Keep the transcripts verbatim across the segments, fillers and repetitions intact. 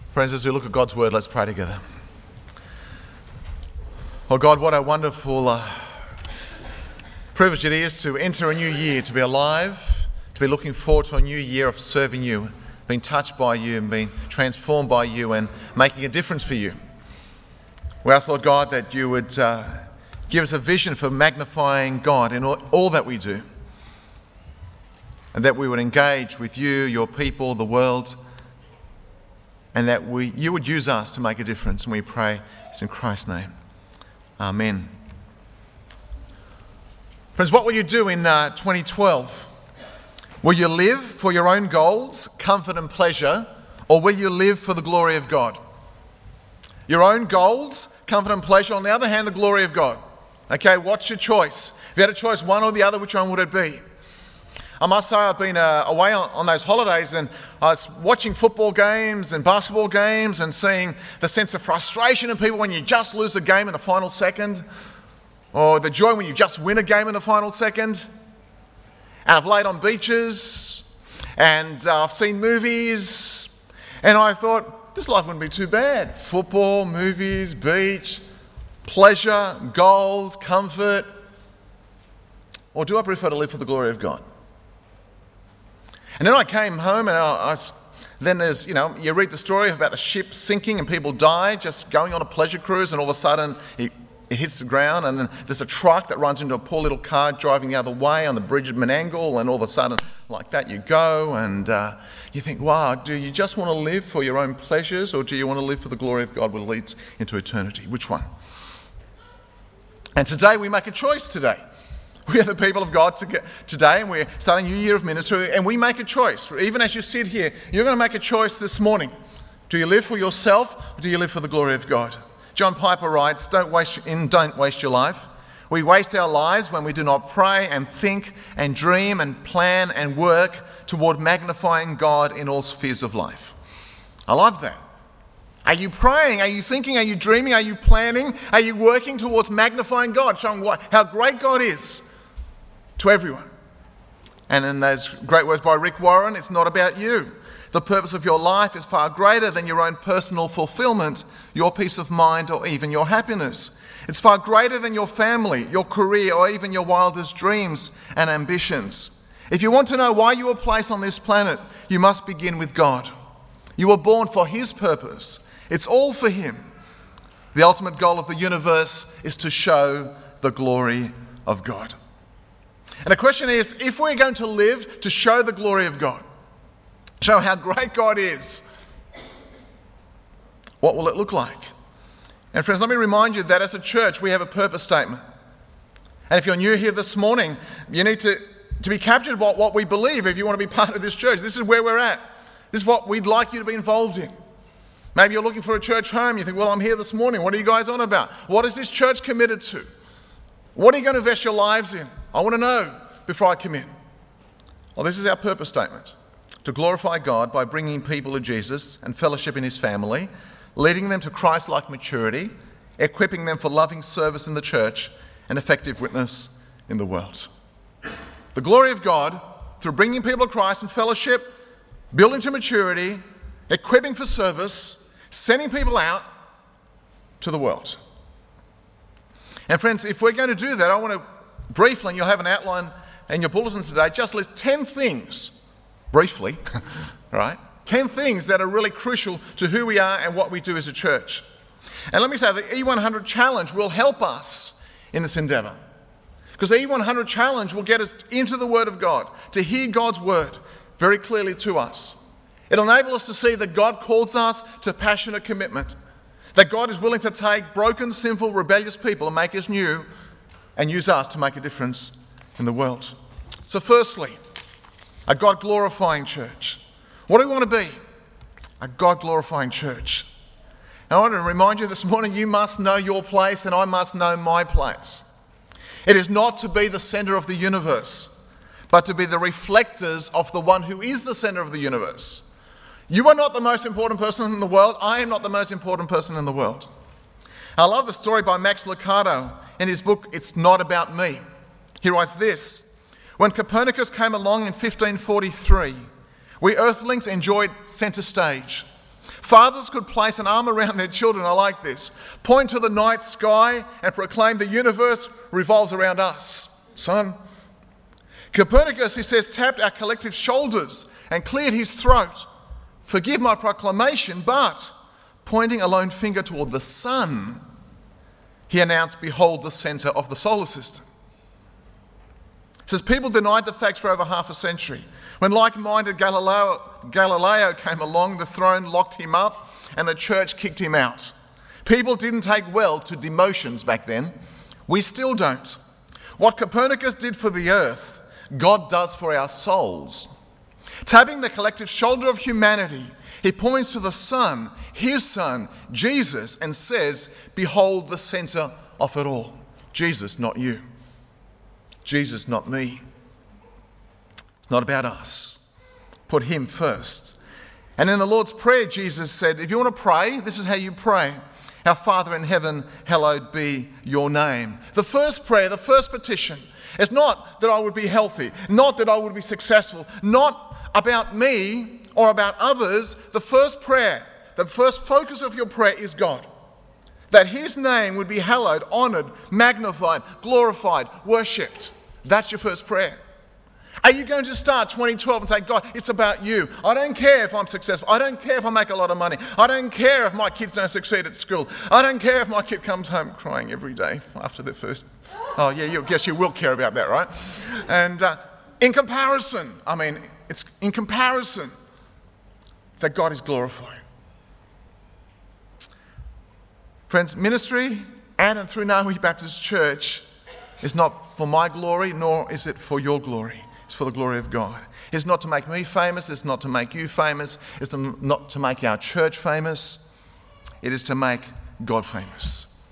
Friends, as we look at God's word, let's pray together. Oh God, what a wonderful uh, privilege it is to enter a new year, to be alive, to be looking forward to a new year of serving you, being touched by you and being transformed by you and making a difference for you. We ask, Lord God, that you would uh, give us a vision for magnifying God in all, all that we do, and that we would engage with you, your people, the world, and that we, you would use us to make a difference. And we pray this in Christ's name. Amen. Friends, what will you do in uh, twenty twelve? Will you live for your own goals, comfort and pleasure, or will you live for the glory of God? Your own goals, comfort and pleasure, on the other hand, the glory of God. Okay, what's your choice? If you had a choice, one or the other, which one would it be? I must say I've been uh, away on, on those holidays, and I was watching football games and basketball games and seeing the sense of frustration in people when you just lose a game in the final second, or the joy when you just win a game in the final second. And I've laid on beaches and uh, I've seen movies, and I thought, this life wouldn't be too bad. Football, movies, beach, pleasure, goals, comfort. Or do I prefer to live for the glory of God? And then I came home, and I, I, then there's, you know, you read the story about the ship sinking and people die just going on a pleasure cruise, and all of a sudden it, it hits the ground, and then there's a truck that runs into a poor little car driving the other way on the bridge of Menangle, and all of a sudden, like that, you go, and uh, you think, wow, do you just want to live for your own pleasures, or do you want to live for the glory of God, which leads into eternity? Which one? And today we make a choice today. We are the people of God today, and we're starting a new year of ministry, and we make a choice. Even as you sit here, you're going to make a choice this morning. Do you live for yourself, or do you live for the glory of God? John Piper writes, don't waste, in Don't Waste Your Life. We waste our lives when we do not pray and think and dream and plan and work toward magnifying God in all spheres of life. I love that. Are you praying? Are you thinking? Are you dreaming? Are you planning? Are you working towards magnifying God, showing what, how great God is to everyone? And in those great words by Rick Warren, it's not about you. The purpose of your life is far greater than your own personal fulfillment, your peace of mind, or even your happiness. It's far greater than your family, your career, or even your wildest dreams and ambitions. If you want to know why you were placed on this planet, you must begin with God. You were born for His purpose. It's all for Him. The ultimate goal of the universe is to show the glory of God. And the question is, if we're going to live to show the glory of God, show how great God is, what will it look like? And friends, let me remind you that as a church, we have a purpose statement. And if you're new here this morning, you need to, to be captured by what we believe if you want to be part of this church. This is where we're at. This is what we'd like you to be involved in. Maybe you're looking for a church home. You think, well, I'm here this morning. What are you guys on about? What is this church committed to? What are you going to invest your lives in? I want to know before I commit. Well, this is our purpose statement. To glorify God by bringing people to Jesus and fellowship in His family, leading them to Christ-like maturity, equipping them for loving service in the church and effective witness in the world. The glory of God through bringing people to Christ and fellowship, building to maturity, equipping for service, sending people out to the world. And friends, if we're going to do that, I want to briefly, and you'll have an outline in your bulletins today, just list ten things, briefly, right? ten things that are really crucial to who we are and what we do as a church. And let me say, the E one hundred Challenge will help us in this endeavour. Because the E one hundred Challenge will get us into the Word of God, to hear God's Word very clearly to us. It'll enable us to see that God calls us to passionate commitment, that God is willing to take broken, sinful, rebellious people and make us new and use us to make a difference in the world. So firstly, a God-glorifying church. What do we want to be? A God-glorifying church. And I want to remind you this morning, you must know your place and I must know my place. It is not to be the centre of the universe, but to be the reflectors of the one who is the centre of the universe. You are not the most important person in the world. I am not the most important person in the world. I love the story by Max Lucado in his book, It's Not About Me. He writes this: when Copernicus came along in fifteen forty-three, we earthlings enjoyed centre stage. Fathers could place an arm around their children, I like this, point to the night sky and proclaim the universe revolves around us. Son. Copernicus, he says, tapped our collective shoulders and cleared his throat. Forgive my proclamation, but pointing a lone finger toward the sun, he announced, behold the centre of the solar system. He says people denied the facts for over half a century. When like-minded Galileo, Galileo came along, the throne locked him up and the church kicked him out. People didn't take well to demotions back then. We still don't. What Copernicus did for the earth, God does for our souls. Tapping the collective shoulder of humanity, he points to the Son, his Son, Jesus, and says, behold the centre of it all. Jesus, not you. Jesus, not me. It's not about us. Put him first. And in the Lord's Prayer, Jesus said, if you want to pray, this is how you pray. Our Father in heaven, hallowed be your name. The first prayer, the first petition, is not that I would be healthy, not that I would be successful, not about me or about others. The first prayer, the first focus of your prayer is God. That his name would be hallowed, honoured, magnified, glorified, worshipped. That's your first prayer. Are you going to start twenty twelve and say, God, it's about you. I don't care if I'm successful. I don't care if I make a lot of money. I don't care if my kids don't succeed at school. I don't care if my kid comes home crying every day after their first... Oh, yeah, you guess you will care about that, right? And uh, in comparison, I mean, it's in comparison that God is glorified. Friends, ministry and and through Nahui Baptist Church is not for my glory, nor is it for your glory. It's for the glory of God. It's not to make me famous. It's not to make you famous. It's not to make our church famous. It is to make God famous.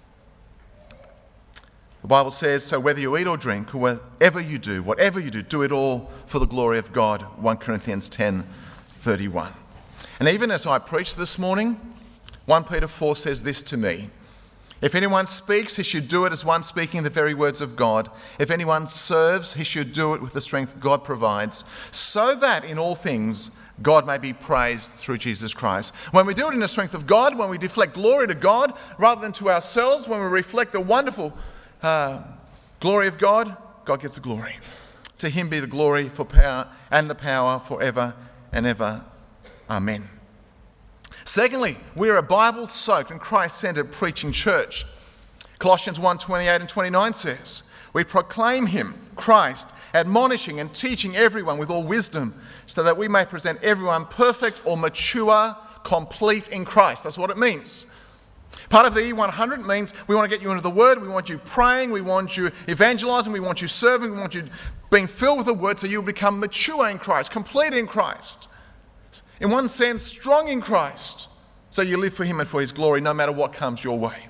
The Bible says, so whether you eat or drink, or whatever you do, whatever you do, do it all for the glory of God. First Corinthians ten thirty-one. And even as I preach this morning, First Peter four says this to me. If anyone speaks, he should do it as one speaking the very words of God. If anyone serves, he should do it with the strength God provides, so that in all things God may be praised through Jesus Christ. When we do it in the strength of God, when we deflect glory to God rather than to ourselves, when we reflect the wonderful uh, glory of God, God gets the glory. To him be the glory for power and the power forever and ever. Amen. Secondly, we are a Bible-soaked and Christ-centered preaching church. Colossians one twenty-eight and twenty-nine says, we proclaim him, Christ, admonishing and teaching everyone with all wisdom, so that we may present everyone perfect or mature, complete in Christ. That's what it means. Part of the E one hundred means we want to get you into the Word, we want you praying, we want you evangelizing, we want you serving, we want you being filled with the Word so you become mature in Christ, complete in Christ. In one sense, strong in Christ, so you live for him and for his glory, no matter what comes your way.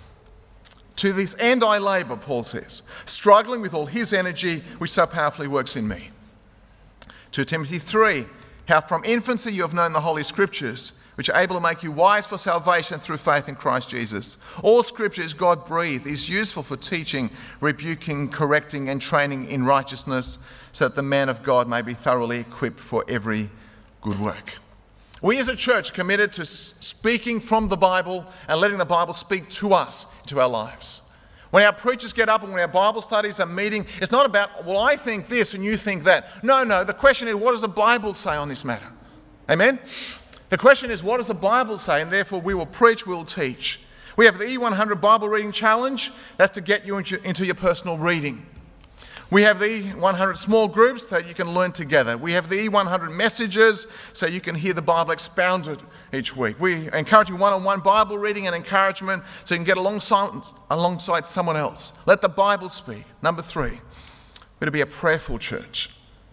To this end I labour, Paul says, struggling with all his energy, which so powerfully works in me. Second Timothy three, how from infancy you have known the Holy Scriptures, which are able to make you wise for salvation through faith in Christ Jesus. All Scripture is God-breathed, is useful for teaching, rebuking, correcting, and training in righteousness, so that the man of God may be thoroughly equipped for every good work. We as a church are committed to speaking from the Bible and letting the Bible speak to us, to our lives. When our preachers get up and when our Bible studies are meeting, it's not about, well, I think this and you think that. No, no, the question is, what does the Bible say on this matter? Amen? The question is, what does the Bible say? And therefore we will preach, we will teach. We have the E one hundred Bible Reading Challenge. That's to get you into, into your personal reading. We have the E one hundred small groups that you can learn together. We have the E one hundred messages so you can hear the Bible expounded each week. We encourage you one-on-one Bible reading and encouragement so you can get alongside, alongside someone else. Let the Bible speak. Number three, we're to be a prayerful church.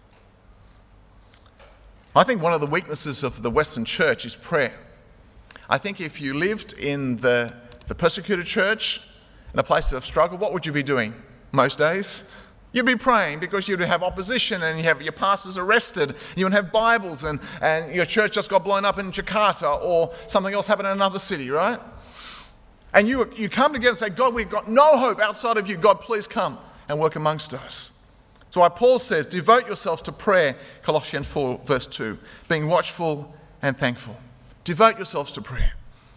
I think one of the weaknesses of the Western church is prayer. I think if you lived in the, the persecuted church, in a place of struggle, what would you be doing most days? You'd be praying because you'd have opposition and you have your pastors arrested. You would have Bibles and, and your church just got blown up in Jakarta or something else happened in another city, right? And you, you come together and say, God, we've got no hope outside of you. God, please come and work amongst us. So why Paul says, devote yourselves to prayer, Colossians four verse two, being watchful and thankful. Devote yourselves to prayer.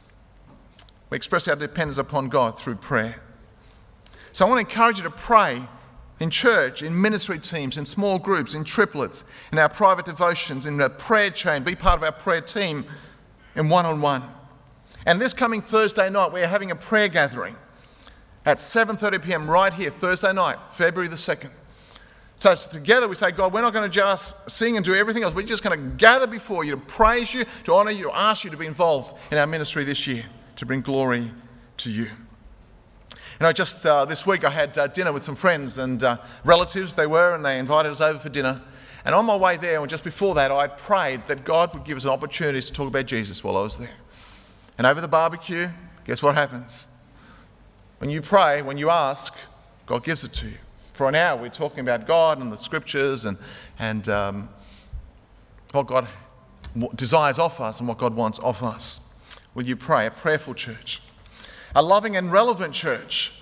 We express our dependence upon God through prayer. So I want to encourage you to pray in church, in ministry teams, in small groups, in triplets, in our private devotions, in our prayer chain. Be part of our prayer team in one-on-one. And this coming Thursday night, we're having a prayer gathering at seven thirty p.m. right here, Thursday night, February the second. So together we say, God, we're not going to just sing and do everything else. We're just going to gather before you to praise you, to honour you, to ask you to be involved in our ministry this year, to bring glory to you. You know, just uh, this week I had uh, dinner with some friends and uh, relatives, they were, and they invited us over for dinner. And on my way there, and just before that, I prayed that God would give us an opportunity to talk about Jesus while I was there. And over the barbecue, guess what happens? When you pray, when you ask, God gives it to you. For an hour, we're talking about God and the scriptures and, and um, what God desires of us and what God wants of us. Will you pray? A prayerful church. A loving and relevant church.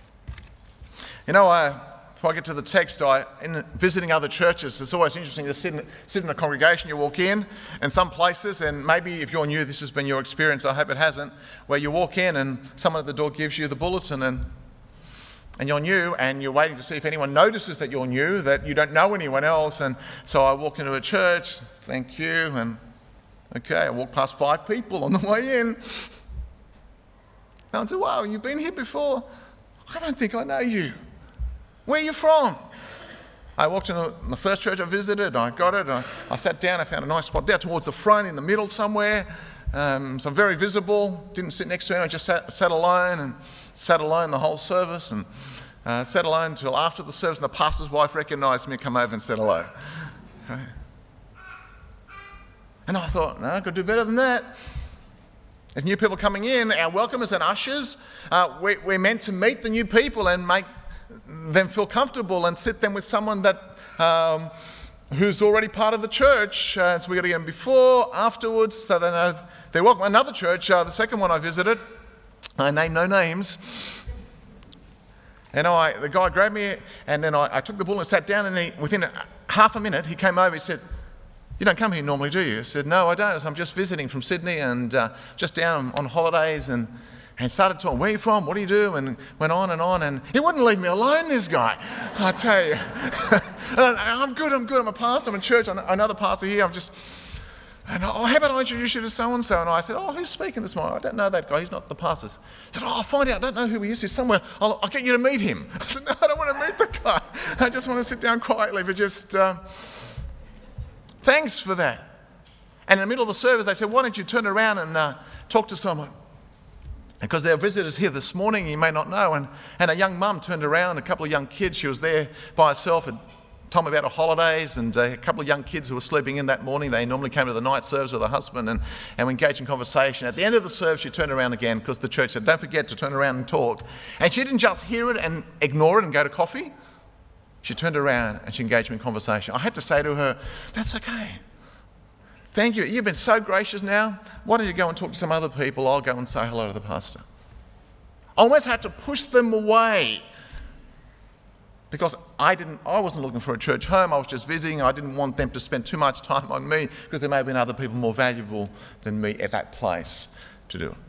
You know, I, before I get to the text, I, in visiting other churches, it's always interesting to sit in, sit in a congregation. You walk in, and some places, and maybe if you're new, this has been your experience, I hope it hasn't, where you walk in and someone at the door gives you the bulletin and And you're new, and you're waiting to see if anyone notices that you're new, that you don't know anyone else. And so I walk into a church, thank you, and okay, I walk past five people on the way in. And I said, wow, you've been here before? I don't think I know you. Where are you from? I walked into the first church I visited, I got it, I, I sat down, I found a nice spot down towards the front, in the middle somewhere. Um, so I'm very visible, didn't sit next to him, I just sat, sat alone and sat alone the whole service and uh, sat alone until after the service, and the pastor's wife recognised me and come over and said hello. Right. And I thought, no, I could do better than that. If new people coming in, our welcomers and ushers, uh, we, we're meant to meet the new people and make them feel comfortable and sit them with someone that um, who's already part of the church. Uh, so we've got to get them before, afterwards, so they know they're welcome. Another church, uh, the second one I visited, I name no names. And I, the guy grabbed me, and then I, I took the bull and sat down, and he, within a, half a minute, he came over, he said, you don't come here normally, do you? I said, no, I don't. I'm just visiting from Sydney and uh, just down on holidays, and, and started talking, where are you from? What do you do? And went on and on, and he wouldn't leave me alone, this guy, I tell you. I'm good, I'm good, I'm a pastor, I'm in church, I'm another pastor here, I'm just... And, oh, how about I introduce you to so-and-so? And I said, oh, who's speaking this morning? I don't know that guy, he's not the pastor. He said, oh, I'll find out, I don't know who he is, he's somewhere, I'll, I'll get you to meet him. I said, no, I don't want to meet the guy. I just want to sit down quietly, but just, um, thanks for that. And in the middle of the service, they said, why don't you turn around and uh, talk to someone? Because there are visitors here this morning, you may not know, and, and a young mum turned around, a couple of young kids, she was there by herself, and told me about her holidays, and a couple of young kids who were sleeping in that morning. They normally came to the night service with her husband, and, and we engaged in conversation. At the end of the service, she turned around again because the church said, don't forget to turn around and talk. And she didn't just hear it and ignore it and go to coffee. She turned around and she engaged me in conversation. I had to say to her, that's okay. Thank you. You've been so gracious now. Why don't you go and talk to some other people? I'll go and say hello to the pastor. I almost had to push them away. Because I didn't, I wasn't looking for a church home, I was just visiting. I didn't want them to spend too much time on me because there may have been other people more valuable than me at that place to do it.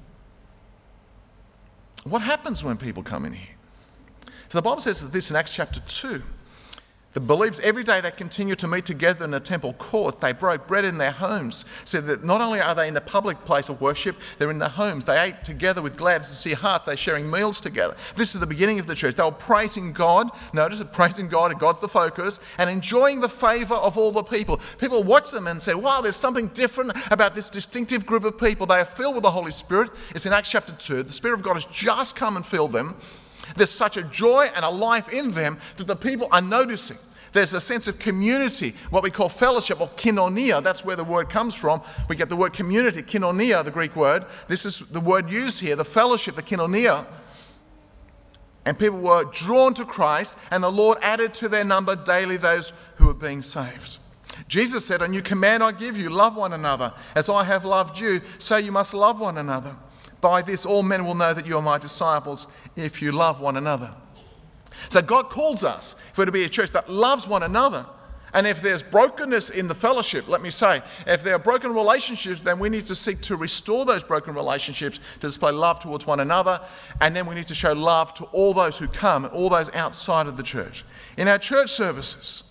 What happens when people come in here? So the Bible says this in Acts chapter two. The believers, every day they continued to meet together in the temple courts. They broke bread in their homes, so that not only are they in the public place of worship, they're in their homes. They ate together with glad to see hearts. They're sharing meals together. This is the beginning of the church. They were praising God. Notice that praising God, and God's the focus, and enjoying the favour of all the people. People watch them and say, wow, there's something different about this distinctive group of people. They are filled with the Holy Spirit. It's in Acts chapter two. The Spirit of God has just come and filled them. There's such a joy and a life in them that the people are noticing. There's a sense of community, what we call fellowship or koinonia. That's where the word comes from. We get the word community, koinonia, the Greek word. This is the word used here, the fellowship, the koinonia. And people were drawn to Christ, and the Lord added to their number daily those who were being saved. Jesus said, a new command I give you, love one another. As I have loved you, so you must love one another. By this all men will know that you are my disciples, if you love one another. So God calls us, if we're to be a church that loves one another, And if there's brokenness in the fellowship, let me say, if there are broken relationships, then we need to seek to restore those broken relationships, to display love towards one another, and then we need to show love to all those who come, and all those outside of the church. In our church services,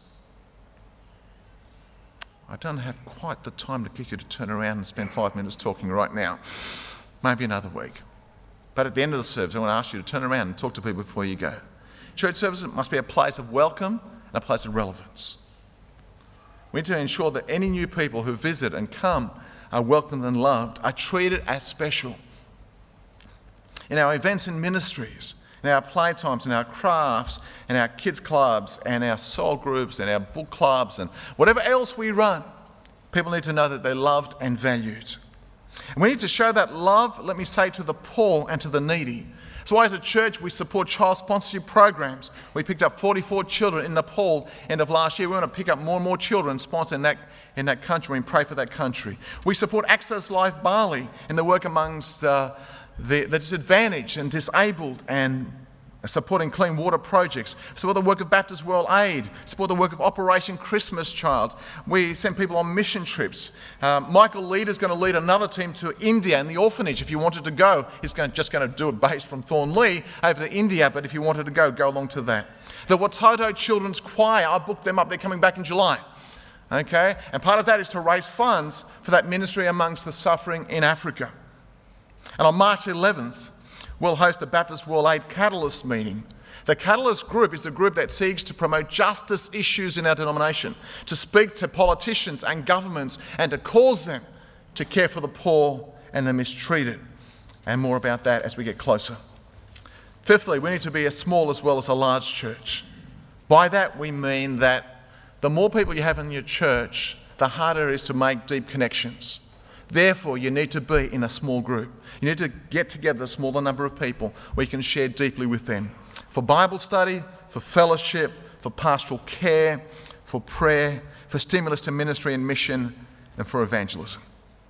I don't have quite the time to get you to turn around and spend five minutes talking right now. Maybe another week. But at the end of the service, I want to ask you to turn around and talk to people before you go. Church services must be a place of welcome and a place of relevance. We need to ensure that any new people who visit and come are welcomed and loved, are treated as special. In our events and ministries, in our playtimes, in our crafts, in our kids clubs, and our soul groups, and our book clubs, and whatever else we run, people need to know that they're loved and valued. And we need to show that love, let me say, to the poor and to the needy. That's why as a church we support child sponsorship programs. We picked up forty-four children in Nepal end of last year. We want to pick up more and more children sponsored in that, in that country and pray for that country. We support Access Life Bali in the work amongst uh, the, the disadvantaged and disabled, and supporting clean water projects, support the work of Baptist World Aid, support the work of Operation Christmas Child. We send people on mission trips. Uh, Michael Leader is going to lead another team to India and the orphanage. If you wanted to go, he's going, just going to do it based from Thornlea over to India, but if you wanted to go, go along to that. The Watoto Children's Choir, I booked them up, they're coming back in July. Okay, and part of that is to raise funds for that ministry amongst the suffering in Africa. And on March eleventh, we'll host the Baptist World Aid Catalyst meeting. The Catalyst group is a group that seeks to promote justice issues in our denomination, to speak to politicians and governments, and to cause them to care for the poor and the mistreated. And more about that as we get closer. Fifthly, we need to be a small as well as a large church. By that we mean that the more people you have in your church, the harder it is to make deep connections. Therefore, you need to be in a small group. You need to get together a smaller number of people where you can share deeply with them. For Bible study, for fellowship, for pastoral care, for prayer, for stimulus to ministry and mission, and for evangelism.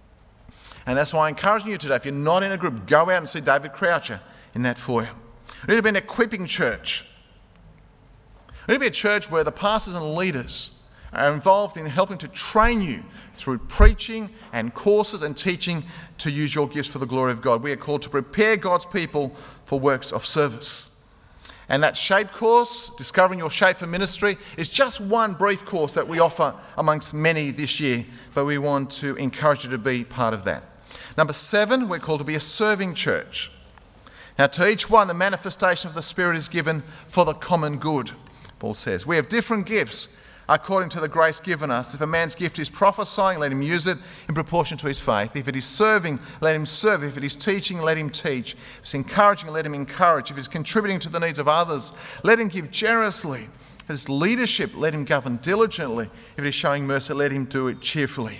And that's why I'm encouraging you today, if you're not in a group, go out and see David Croucher in that foyer. We need to be an equipping church. We need to be a church where the pastors and leaders are involved in helping to train you through preaching and courses and teaching to use your gifts for the glory of God. We are called to prepare God's people for works of service. And that SHAPE course, Discovering Your Shape for Ministry, is just one brief course that we offer amongst many this year, but we want to encourage you to be part of that. Number seven, we're called to be a serving church. Now, to each one, the manifestation of the Spirit is given for the common good, Paul says. We have different gifts according to the grace given us. If a man's gift is prophesying, let him use it in proportion to his faith. If it is serving, let him serve. If it is teaching, let him teach. If it's encouraging, let him encourage. If it's contributing to the needs of others, let him give generously. If it's leadership, let him govern diligently. If it is showing mercy, let him do it cheerfully.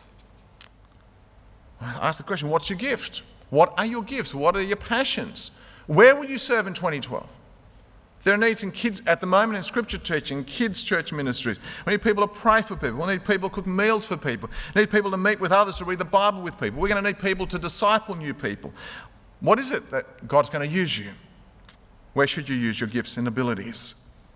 I ask the question, what's your gift? What are your gifts? What are your passions? Where will you serve in twenty twelve? There are needs in kids at the moment in scripture teaching, kids' church ministries. We need people to pray for people. We need people to cook meals for people. We need people to meet with others, to read the Bible with people. We're going to need people to disciple new people. What is it that God's going to use you? Where should you use your gifts and abilities?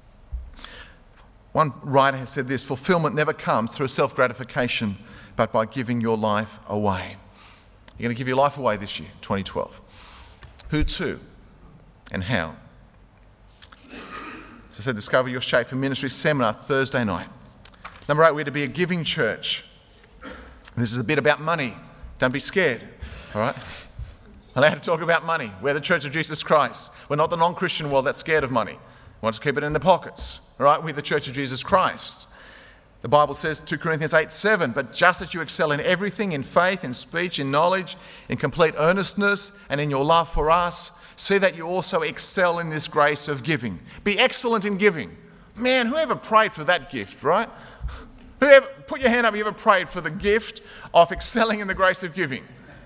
One writer has said this, fulfillment never comes through self-gratification, but by giving your life away. You're going to give your life away this year, twenty twelve. Who to and how? As I said, Discover Your Shape for Ministry seminar Thursday night. Number eight, we're to be a giving church. This is a bit about money. Don't be scared, all right? I'm allowed to talk about money. We're the Church of Jesus Christ. We're not the non-Christian world that's scared of money. We want to keep it in their pockets, all right? We're the Church of Jesus Christ. The Bible says, two Corinthians eight seven, but just as you excel in everything, in faith, in speech, in knowledge, in complete earnestness, and in your love for us, see that you also excel in this grace of giving. Be excellent in giving. Man, whoever prayed for that gift, right? Whoever, put your hand up, you ever prayed for the gift of excelling in the grace of giving?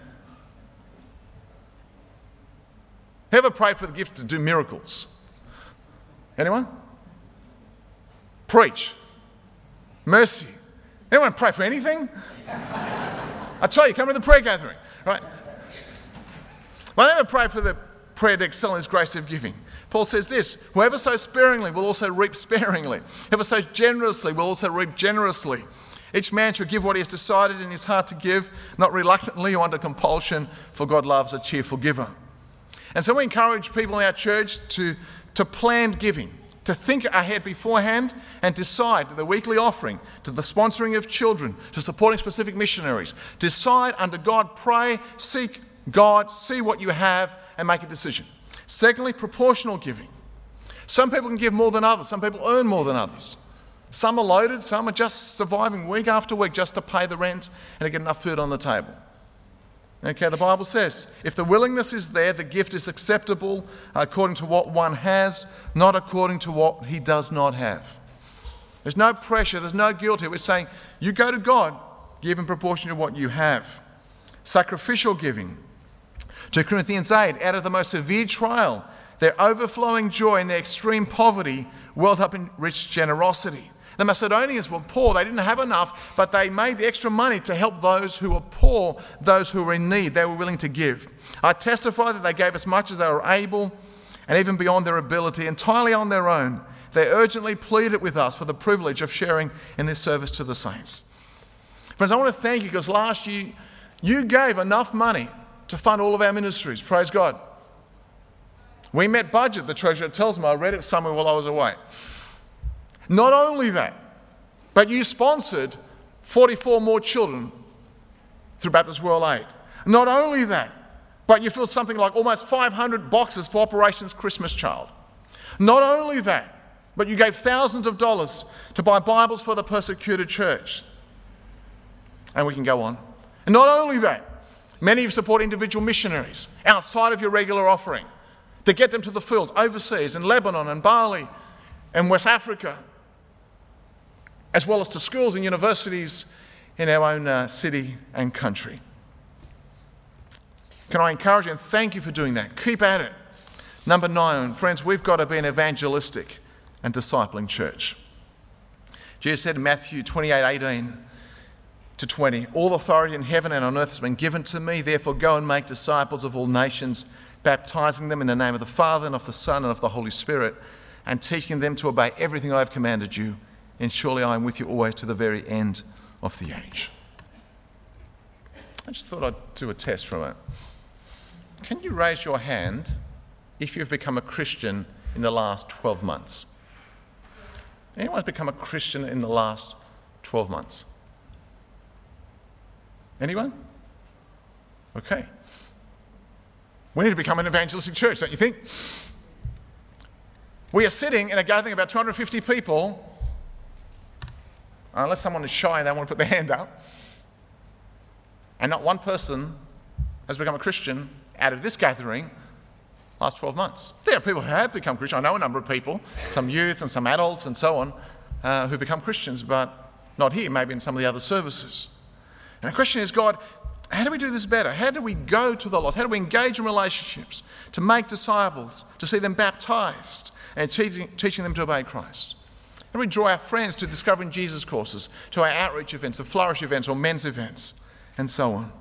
Whoever prayed for the gift to do miracles? Anyone? Preach. Mercy. Anyone pray for anything? I tell you, come to the prayer gathering, right? Well, I never pray for the prayer to excel in His grace of giving. Paul says this, whoever sows sparingly will also reap sparingly. Whoever sows generously will also reap generously. Each man should give what he has decided in his heart to give, not reluctantly or under compulsion, for God loves a cheerful giver. And so we encourage people in our church to, to plan giving, to think ahead beforehand and decide the weekly offering, to the sponsoring of children, to supporting specific missionaries. Decide under God, pray, seek God, see what you have and make a decision. Secondly, proportional giving. Some people can give more than others. Some people earn more than others. Some are loaded, some are just surviving week after week just to pay the rent and to get enough food on the table. Okay, the Bible says, if the willingness is there, the gift is acceptable according to what one has, not according to what he does not have. There's no pressure, there's no guilt here. We're saying, you go to God, give in proportion to what you have. Sacrificial giving. Second Corinthians eight, out of the most severe trial, their overflowing joy and their extreme poverty welled up in rich generosity. The Macedonians were poor, they didn't have enough, but they made the extra money to help those who were poor, those who were in need. They were willing to give. I testify that they gave as much as they were able, and even beyond their ability, entirely on their own. They urgently pleaded with us for the privilege of sharing in this service to the saints. Friends, I want to thank you because last year you gave enough money to fund all of our ministries. Praise God. We met budget, the treasurer tells me. I read it somewhere while I was away. Not only that, but you sponsored forty-four more children through Baptist World Aid. Not only that, but you filled something like almost five hundred boxes for Operations Christmas Child. Not only that, but you gave thousands of dollars to buy Bibles for the persecuted church. And we can go on. And not only that, many of you support individual missionaries outside of your regular offering to get them to the fields overseas in Lebanon and Bali and West Africa, as well as to schools and universities in our own uh, city and country. Can I encourage you and thank you for doing that? Keep at it. Number nine, friends, we've got to be an evangelistic and discipling church. Jesus said in Matthew twenty-eight, eighteen to twenty, all authority in heaven and on earth has been given to me, therefore go and make disciples of all nations, baptizing them in the name of the Father and of the Son and of the Holy Spirit, and teaching them to obey everything I have commanded you. And surely I am with you always to the very end of the age. I just thought I'd do a test from it. Can you raise your hand if you've become a Christian in the last twelve months? Anyone's become a Christian in the last twelve months? Anyone? Okay. We need to become an evangelistic church, don't you think? We are sitting in a gathering of about two hundred fifty people. Unless someone is shy and they want to put their hand up. And not one person has become a Christian out of this gathering last twelve months. There are people who have become Christian. I know a number of people, some youth and some adults and so on, uh, who become Christians, but not here, maybe in some of the other services. And the question is, God, how do we do this better? How do we go to the lost? How do we engage in relationships to make disciples, to see them baptized and teaching, teaching them to obey Christ? How do we draw our friends to Discovering Jesus courses, to our outreach events, to Flourish events or men's events, and so on?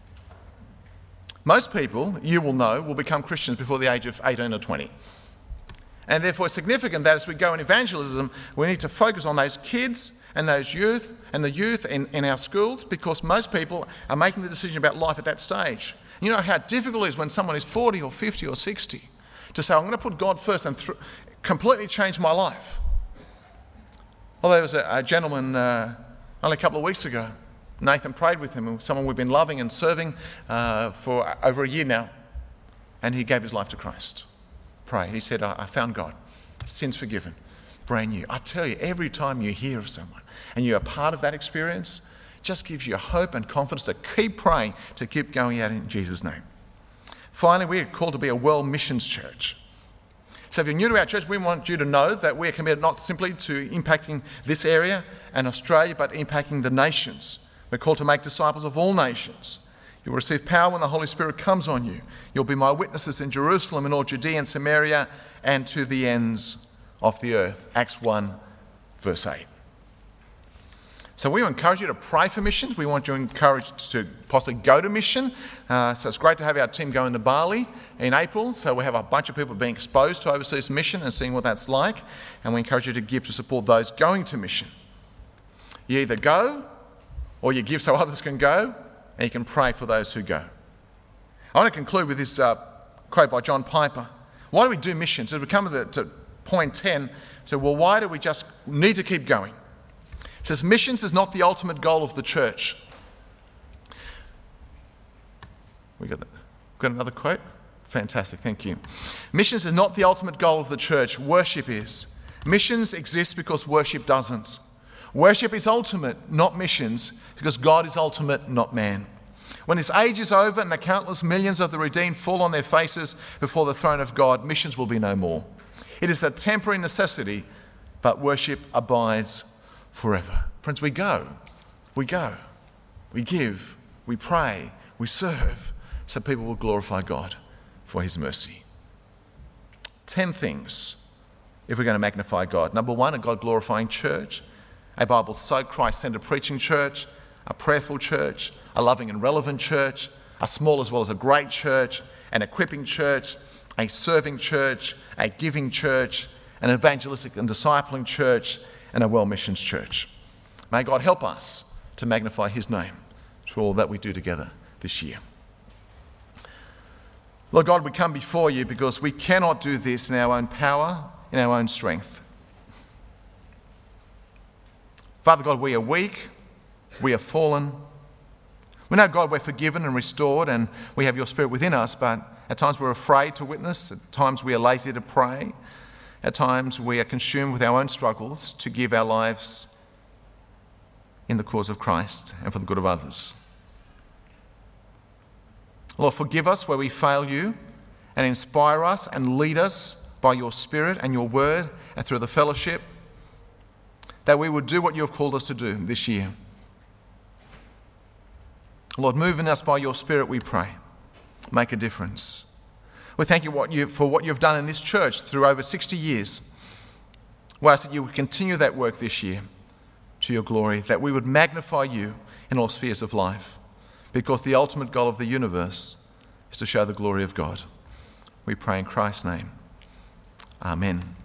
Most people, you will know, will become Christians before the age of eighteen or twenty. And therefore it's significant that as we go in evangelism, we need to focus on those kids and those youth and the youth in, in our schools, because most people are making the decision about life at that stage. You know how difficult it is when someone is forty or fifty or sixty to say, I'm going to put God first and th- completely change my life. Well, there was a, a gentleman uh, only a couple of weeks ago. Nathan prayed with him, someone we've been loving and serving uh, for over a year now. And he gave his life to Christ. Prayed. He said, I, I found God. Sins forgiven. Brand new. I tell you, every time you hear of someone and you're a part of that experience, it just gives you hope and confidence to keep praying, to keep going out in Jesus' name. Finally, we are called to be a world missions church. So if you're new to our church, we want you to know that we are committed not simply to impacting this area and Australia, but impacting the nations. We're called to make disciples of all nations. You'll receive power when the Holy Spirit comes on you. You'll be my witnesses in Jerusalem, in all Judea and Samaria, and to the ends of the earth. Acts one, verse eight. So we encourage you to pray for missions. We want you encouraged to possibly go to mission. Uh, so it's great to have our team going to Bali in April. So we have a bunch of people being exposed to overseas mission and seeing what that's like. And we encourage you to give to support those going to mission. You either go or you give so others can go, and you can pray for those who go. I want to conclude with this uh, quote by John Piper. Why do we do missions? As we come to, the, to point ten, so well, why do we just need to keep going? It says, missions is not the ultimate goal of the church. We got, that. got another quote? Fantastic, thank you. Missions is not the ultimate goal of the church. Worship is. Missions exist because worship doesn't. Worship is ultimate, not missions, because God is ultimate, not man. When this age is over and the countless millions of the redeemed fall on their faces before the throne of God, missions will be no more. It is a temporary necessity, but worship abides forever. Friends, we go, we go, we give, we pray, we serve, so people will glorify God for his mercy. Ten things if we're going to magnify God. Number one, a God-glorifying church, a Bible-soaked, Christ-centered preaching church, a prayerful church, a loving and relevant church, a small as well as a great church, an equipping church, a serving church, a giving church, an evangelistic and discipling church, and a well-missions church. May God help us to magnify his name through all that we do together this year. Lord God, we come before you because we cannot do this in our own power, in our own strength. Father God, we are weak, we are fallen. We know, God, we're forgiven and restored and we have your Spirit within us, but at times we're afraid to witness, at times we are lazy to pray, at times we are consumed with our own struggles to give our lives in the cause of Christ and for the good of others. Lord, forgive us where we fail you and inspire us and lead us by your Spirit and your word and through the fellowship, that we would do what you have called us to do this year. Lord, move in us by your Spirit, we pray. Make a difference. We thank you what you, for what you've done in this church through over sixty years. We ask that you would continue that work this year to your glory, that we would magnify you in all spheres of life, because the ultimate goal of the universe is to show the glory of God. We pray in Christ's name. Amen.